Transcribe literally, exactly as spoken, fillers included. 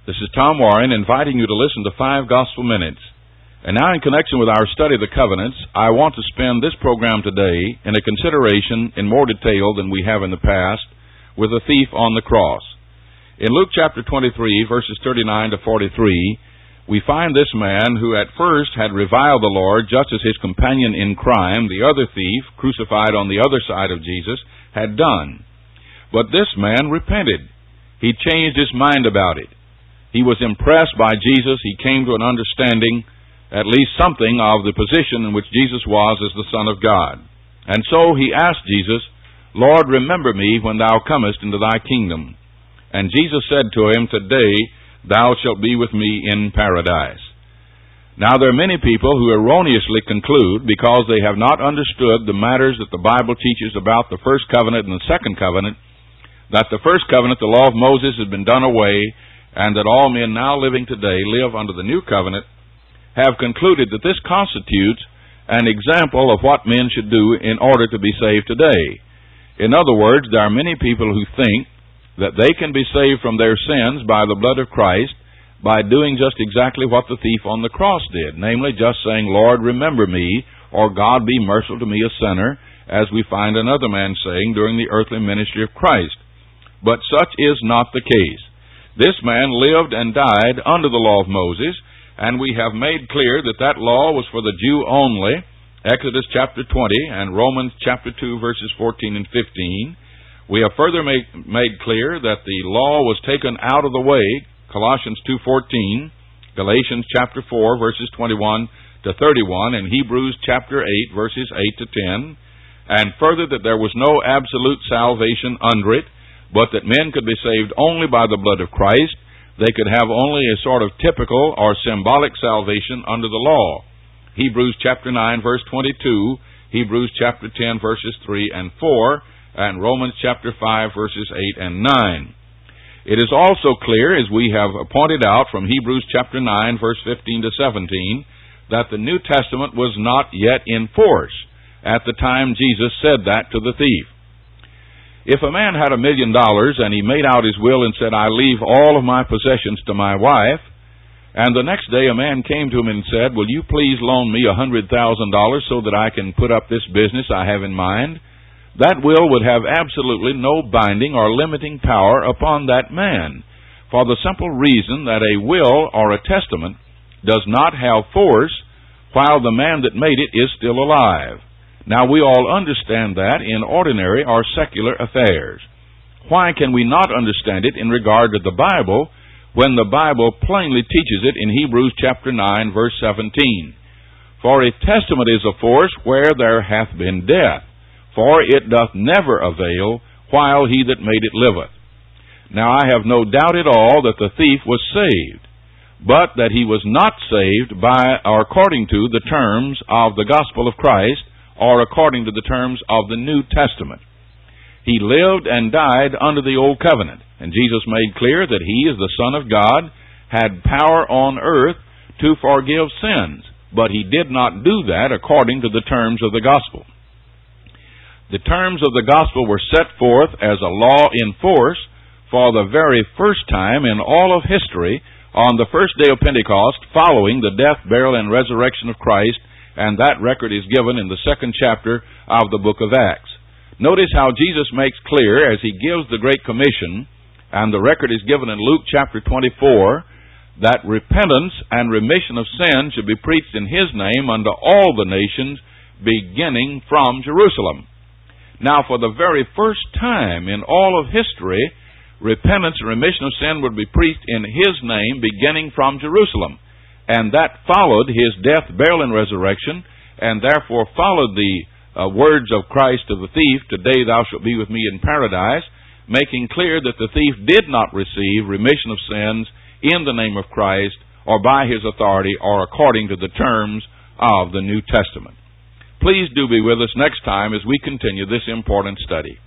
This is Tom Warren inviting you to listen to Five Gospel Minutes. And now, in connection with our study of the covenants, I want to spend this program today in a consideration in more detail than we have in the past with the thief on the cross. In Luke chapter twenty-three, verses thirty-nine to forty-three, we find this man who at first had reviled the Lord just as his companion in crime, the other thief, crucified on the other side of Jesus, had done. But this man repented. He changed his mind about it. He was impressed by Jesus. He came to an understanding, at least something, of the position in which Jesus was as the Son of God. And so he asked Jesus, "Lord, remember me when thou comest into thy kingdom." And Jesus said to him, "Today thou shalt be with me in paradise." Now there are many people who erroneously conclude, because they have not understood the matters that the Bible teaches about the first covenant and the second covenant, that the first covenant, the law of Moses, has been done away, and that all men now living today live under the new covenant, have concluded that this constitutes an example of what men should do in order to be saved today. In other words, there are many people who think that they can be saved from their sins by the blood of Christ by doing just exactly what the thief on the cross did, namely just saying, "Lord, remember me," or "God, be merciful to me, a sinner," as we find another man saying during the earthly ministry of Christ. But such is not the case. This man lived and died under the law of Moses, and we have made clear that that law was for the Jew only, Exodus chapter twenty and Romans chapter two, verses fourteen and fifteen. We have further made, made clear that the law was taken out of the way, Colossians two fourteen, Galatians chapter four, verses twenty-one to thirty-one, and Hebrews chapter eight, verses eight to ten, and further that there was no absolute salvation under it, but that men could be saved only by the blood of Christ. They could have only a sort of typical or symbolic salvation under the law. Hebrews chapter nine, verse twenty-two, Hebrews chapter ten, verses three and four, and Romans chapter five, verses eight and nine. It is also clear, as we have pointed out from Hebrews chapter nine, verse fifteen to seventeen, that the New Testament was not yet in force at the time Jesus said that to the thief. If a man had a million dollars and he made out his will and said, "I leave all of my possessions to my wife," and the next day a man came to him and said, "Will you please loan me a hundred thousand dollars so that I can put up this business I have in mind?" that will would have absolutely no binding or limiting power upon that man, for the simple reason that a will or a testament does not have force while the man that made it is still alive. Now, we all understand that in ordinary or secular affairs. Why can we not understand it in regard to the Bible when the Bible plainly teaches it in Hebrews chapter nine, verse seventeen? "For a testament is of force where there hath been death, for it doth never avail while he that made it liveth." Now, I have no doubt at all that the thief was saved, but that he was not saved by or according to the terms of the gospel of Christ, or according to the terms of the New Testament. He lived and died under the Old Covenant, and Jesus made clear that he, as the Son of God, had power on earth to forgive sins, but he did not do that according to the terms of the gospel. The terms of the gospel were set forth as a law in force for the very first time in all of history on the first day of Pentecost, following the death, burial, and resurrection of Christ, and that record is given in the second chapter of the book of Acts. Notice how Jesus makes clear, as he gives the Great Commission, and the record is given in Luke chapter twenty-four, that repentance and remission of sin should be preached in his name unto all the nations, beginning from Jerusalem. Now, for the very first time in all of history, repentance and remission of sin would be preached in his name, beginning from Jerusalem. And that followed his death, burial, and resurrection, and therefore followed the uh, words of Christ to the thief, "Today thou shalt be with me in paradise," making clear that the thief did not receive remission of sins in the name of Christ, or by his authority, or according to the terms of the New Testament. Please do be with us next time as we continue this important study.